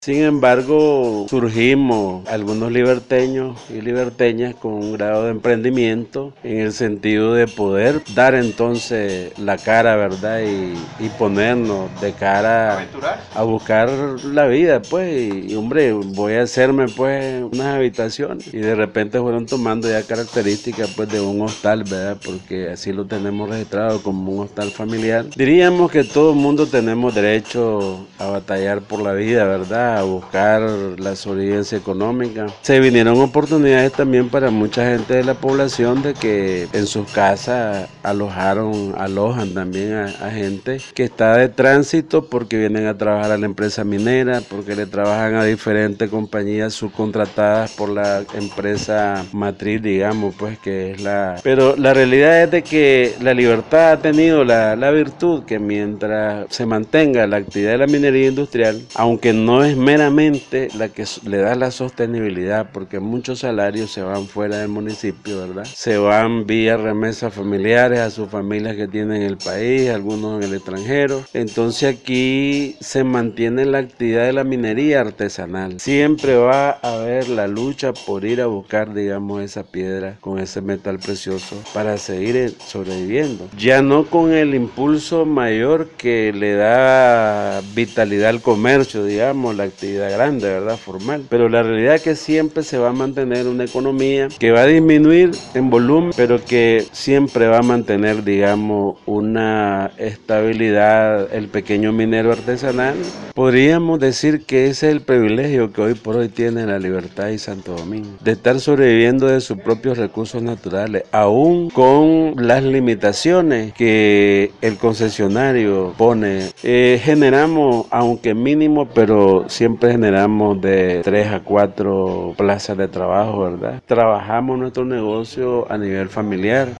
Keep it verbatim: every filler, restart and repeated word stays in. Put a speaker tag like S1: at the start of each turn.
S1: Sin embargo, surgimos algunos liberteños y liberteñas con un grado de emprendimiento en el sentido de poder dar entonces la cara, ¿verdad? Y, y ponernos de cara
S2: Aventurar.
S1: a buscar la vida, pues. Y, y, hombre, voy a hacerme pues unas habitaciones. Y de repente fueron tomando ya características pues de un hostal, ¿verdad? Porque así lo tenemos registrado como un hostal familiar. Diríamos que todo el mundo tenemos derecho a batallar por la vida, ¿verdad? A buscar la sobrevivencia económica. Se vinieron oportunidades también para mucha gente de la población de que en sus casas alojaron, alojan también a, a gente que está de tránsito porque vienen a trabajar a la empresa minera, porque le trabajan a diferentes compañías subcontratadas por la empresa matriz, digamos, pues que es la... Pero la realidad es de que la libertad ha tenido la, la virtud que mientras se mantenga la actividad de la minería industrial, aunque no es meramente la que le da la sostenibilidad, porque muchos salarios se van fuera del municipio, ¿verdad? Se van vía remesas familiares a sus familias que tienen en el país, algunos en el extranjero. Entonces aquí se mantiene la actividad de la minería artesanal. Siempre va a haber la lucha por ir a buscar, digamos, esa piedra con ese metal precioso para seguir sobreviviendo. Ya no con el impulso mayor que le da vitalidad al comercio, digamos, la actividad grande, ¿verdad? Formal. Pero la realidad es que siempre se va a mantener una economía que va a disminuir en volumen, pero que siempre va a mantener, digamos, una estabilidad el pequeño minero artesanal. Podríamos decir que ese es el privilegio que hoy por hoy tiene la Libertad y Santo Domingo, de estar sobreviviendo de sus propios recursos naturales, aún con las limitaciones que el concesionario pone. Eh, generamos, aunque mínimo, pero siempre generamos de tres a cuatro plazas de trabajo, ¿verdad? Trabajamos nuestro negocio a nivel familiar.